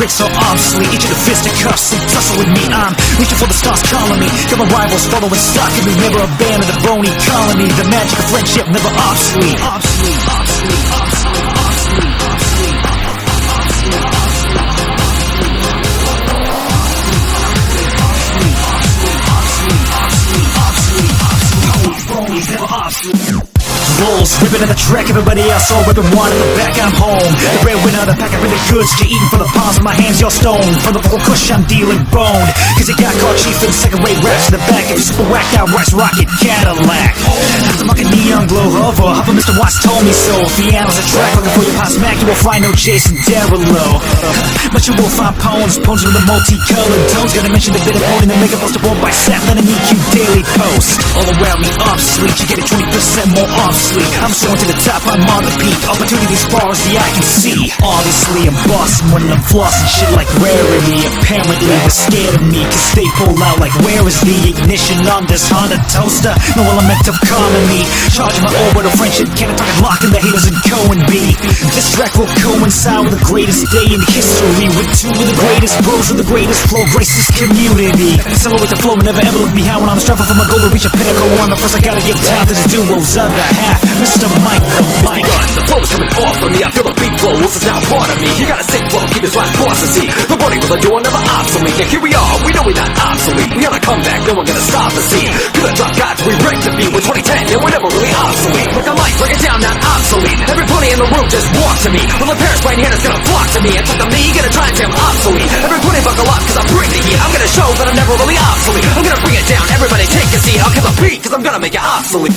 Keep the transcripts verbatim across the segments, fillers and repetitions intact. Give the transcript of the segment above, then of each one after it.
tricks are obsolete. Each of the fisticuffs and tussle with me. I'm reaching for the stars calling me. Got my rivals following stalking me. Never abandon the bony colony. The magic of friendship never obsolete. Obsolete, obsolete, obsolete, obsolete, obsolete, obsolete, obsolete, bronies never obsolete. Bulls ripping in the track, everybody else all ripping one in the back. I'm home, the breadwinner, the pack of really goods. You're eating from the palms of my hands, you're stone. From the vocal kush, I'm dealing bone. Cause you got caught cheap in second rate raps in the back. If you super whacked out, rice rocket Cadillac. After mucking neon glow hover, Hopper Mister Watts told me so. If the analyst a track looking for your pop smack, you will find no Jason Derulo. But you will find poems, poems with the multicolored tones. Gotta mention the bit of quoting the mega poster board by Satlin and E Q Daily Post. All around me obsolete, you get it twenty percent more obsolete. I'm soaring to the top, I'm on the peak. Opportunities far as the eye can see. Obviously I'm bossing when I'm flossing. Shit like rarity. Apparently they're scared of me, cause they pull out like where is the ignition on this Honda toaster? No element of comedy. Charging my orbital friendship, can't talk and lock in the haters and Cohen B. This track will coincide with the greatest day in history, with two of the greatest bros with the greatest flow, grace this community. Similar with the flow, never ever look behind when I'm striving for my goal to reach a pinnacle. On the first I gotta get down to the duos of the half. Mister Mike, the Mike. The flow is coming off of me. I feel the beat flow. This is now part of me. You gotta sing flow, keep this last boss to see. The body was a door, never obsolete. And here we are, we know we're not obsolete. We on a comeback, no one gonna stop the scene. Gonna drop gods, we break the beat with twenty ten, and we're never really obsolete. Like a mic, break it down, not obsolete. Everybody in the room just walk to me. Well, the Paris right here is gonna flock to me. And talk to me, gonna try and say I'm obsolete. Everybody buckle up, cause I'm bringing the heat. I'm gonna show that I'm never really obsolete. I'm gonna bring it down, everybody take a seat. I'll kill the beat, cause I'm gonna make it obsolete.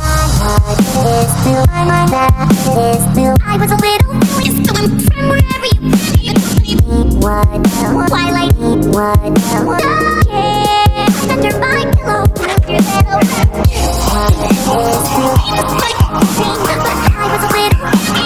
I was a little used to him from wherever you what Twilight what yeah under my pillow your little I was a little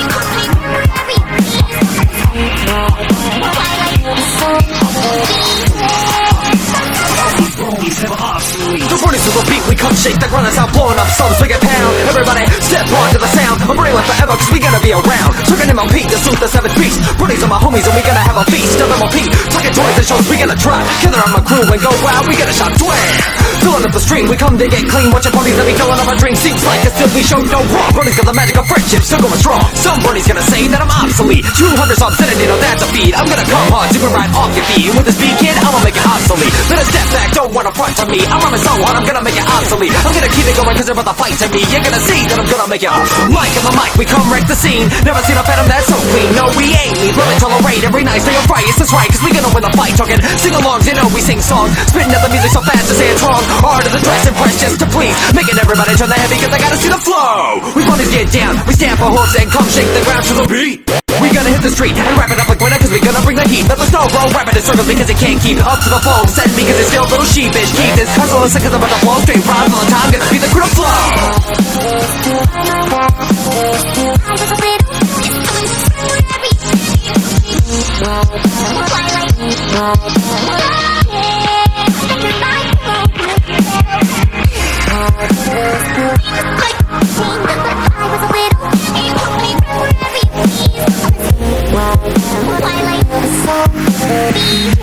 The bronies will repeat, we come shake the ground and sound blowing up subs, we get pound. Everybody step on to the sound. I'm burning like forever cause we gotta be around. Talking M L P, the suit, the seventh beast. Bronies are my homies and we gonna have a feast of M L P. Talking toys and shows, we gonna try. Gather on my crew and go wild, we gonna shot twang. Filling up the stream, we come to get clean. Watching parties that be filling up our dreams. Seems like it's still we show no wrong. Bronies got the magic of friendship, still going strong. Some bronies gonna say that I'm obsolete. Two hundreds obscenity, no that's a feed. I'm gonna come hard, super right off your feet. With this beat kid, I'ma make it obsolete. Better step back, don't wanna front to me. I'm running so hard, I'm gonna make it obsolete. I'm gonna keep it going cause they're about to fight to me. You're gonna see that I'm gonna make it Mike on the mic, we come wreck the scene. Never seen a phantom that's so clean. No, we ain't leave, really tolerate every night. Stay on right, it's just right, cause we gonna win the fight. Talking sing-alongs, you know we sing songs. Spitting out the music so fast to say it's wrong. Art of the dress and press just to please. Making everybody turn their head because they gotta see the flow. We wanna get down, we stand for hooves and come shake the ground to the beat. We gonna hit the street and wrap it up like winter cause we gonna bring the heat. Let the snow roll, wrap it in circles because it can't keep up to the flow. Send me cause it's still a little sheepish. Keep this hustle a second about the flow. Straight rhymes all the time, gonna be the crew to flow. Twilight